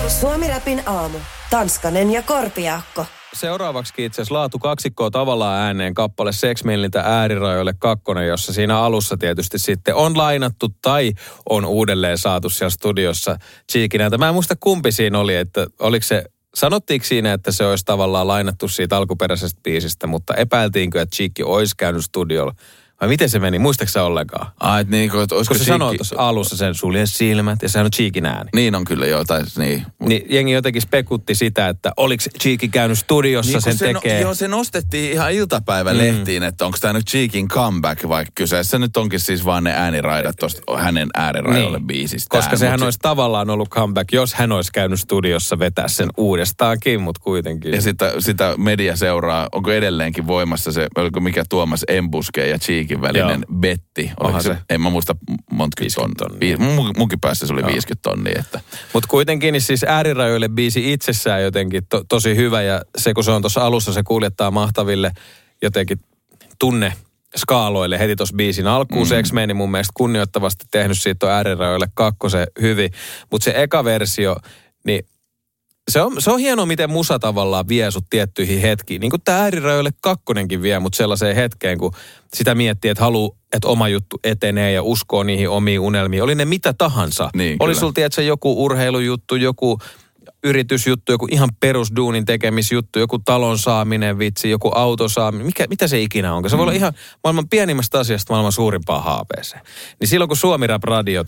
Suomi-räpin aamu. Tanskanen ja Korpiaakko. Seuraavaksi itse asiassa laatu kaksikkoa tavallaan ääneen kappale Sex Milliltä Äärirajoille 2, jossa siinä alussa tietysti sitten on lainattu tai on uudelleen saatu siellä studiossa Cheekinältä. Mä en muista kumpi siinä oli, että oliko se, sanottiinko siinä, että se olisi tavallaan lainattu siitä alkuperäisestä biisistä, mutta epäiltiinkö, että Cheekki olisi käynyt studiolla? Vai miten se meni? Muistatko sä ollenkaan? Kun se sanoo tuossa alussa sen sulje silmät ja sehän on Cheekin ääni. Niin on kyllä jo, tai niin. Niin jengi jotenkin spekutti sitä, että oliko Cheekki käynyt studiossa niin, sen tekee. Joo, se nostettiin ihan iltapäivälehtiin, että onko tämä nyt Cheekin comeback, vaikka kyseessä nyt onkin siis vaan ne ääniraidat tuosta hänen äärirajoille biisistä. Koska sehän olisi tavallaan ollut comeback, jos hän olisi käynyt studiossa vetää sen uudestaankin, mutta kuitenkin. Ja sitä media seuraa, onko edelleenkin voimassa se, oliko mikä Tuomas Embuske ja Cheekin välinen betti. Oliko se? En mä muista monta tonnia. Munkin päässä se oli 50 tonnia. Mutta kuitenkin niin siis Äärirajoille biisi itsessään jotenkin tosi hyvä. Ja se kun se on tuossa alussa, se kuljettaa mahtaville jotenkin skaaloille heti tuossa biisin alkuun. Se X-Meni mun mielestä kunnioittavasti tehnyt siitä Äärirajoille 2 hyvin. Mutta se eka versio, niin se on hienoa, miten musa tavallaan vie sut tiettyihin hetkiin. Niin kuin tämä Äärirajoille 2 vie mut sellaiseen hetkeen, kun sitä miettii, että haluaa, että oma juttu etenee ja uskoo niihin omiin unelmiin. Oli ne mitä tahansa. Niin, oli sulla, tiedätkö, joku urheilujuttu, joku yritysjuttu, joku ihan perusduunin tekemisjuttu, joku talon saaminen vitsi, joku auto saaminen. Mitä se ikinä onkaan? Se voi olla ihan maailman pienimmästä asiasta maailman suurimpaan haapeeseen. Niin silloin, kun Suomi Rap Radio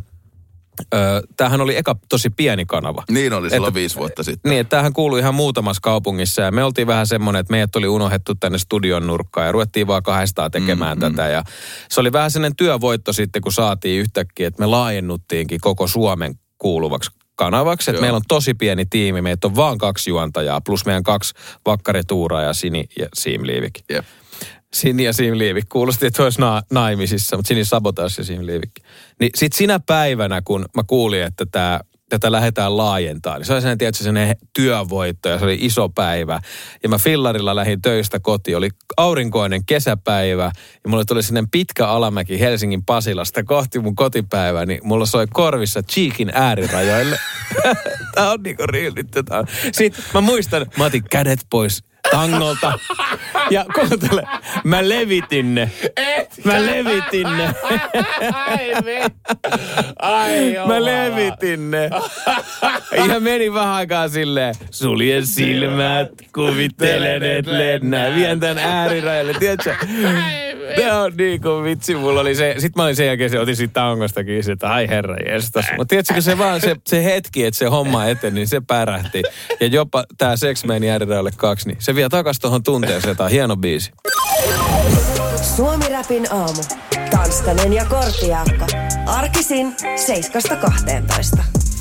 tämähän oli eka tosi pieni kanava. Niin oli silloin 5 vuotta sitten. Niin, että tämähän kuului ihan muutamassa kaupungissa ja me oltiin vähän semmoinen, että meidät oli unohdettu tänne studion nurkkaan ja ruvettiin vaan 200 tekemään tätä. Ja se oli vähän sellainen työvoitto sitten, kun saatiin yhtäkkiä, että me laajennuttiinkin koko Suomen kuuluvaksi kanavaksi. Että meillä on tosi pieni tiimi, meitä on vaan 2 juontajaa plus meidän 2 vakkarituuraa ja Sini ja Siim Liivik. Jep. Sini ja Siim Liivik. Kuulosti, että olisi naimisissa, mutta Sini Sabotage ja Siim Liivik. Niin sit sinä päivänä, kun mä kuulin, että tätä lähdetään laajentamaan, niin se oli sellainen työvoitto ja se oli iso päivä. Ja mä fillarilla lähdin töistä kotiin. Oli aurinkoinen kesäpäivä ja mulle tuli sellainen pitkä alamäki Helsingin Pasilasta kohti mun kotipäivää, niin mulla soi korvissa Cheekin Äärirajoille. Tää on niinku riilitty. Sitten mä muistan, mä otin kädet pois tangolta. Ja kuuntele, mä levitin ne. Mä levitin ne. Ja meni vähän aikaa silleen, sulje silmät, kuvittelen, et lennä. Vien tän Äärirajalle, tiedätkö? Tää on niin kuin vitsi, mulla oli se. Sitten mä olin sen jälkeen, otin siitä tangostakin, että ai herra jestas. Mutta tiedätkö, se vaan se hetki, että se homma eteni, niin se pärähti. Ja jopa tää Sex meni Äärirajalle 2, niin se vie takas tohon tunteeseen. Tää on hieno biisi. Suomi-räpin aamu. Tanskanen ja Korpiaakko. Arkisin 7-12.